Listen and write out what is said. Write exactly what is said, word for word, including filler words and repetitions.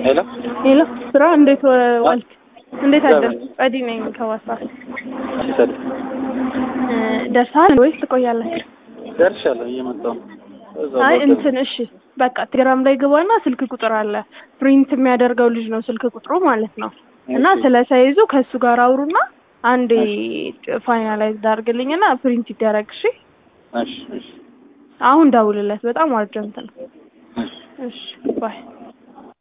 ሄሎ ሄሎ ስራ እንዴት ዋልክ? እንዴት አደርክ? ጸዲ ነኝ ከዋሳ። ሰድ ደርሰሃል ወይስ ትቆያለህ? ደርሻለሁ እየመጣሁ ነው። አይ እንትን እሺ በቃ ቴሌግራም ላይ ግባና ስልክ ቁጥር አለ ፕሪንት የሚያደርገው ልጅ ነው ስልክ ቁጥሩ ማለት ነው። እና ስለሳይዙ ከሱ ጋር አውሩና አንዴ ፋይናላይዝ አድርግልኝና ፕሪንት ይደረግ። እሺ እሺ እሺ አሁን ደውልለት በጣም አርጀንት ነው። እሺ ባይ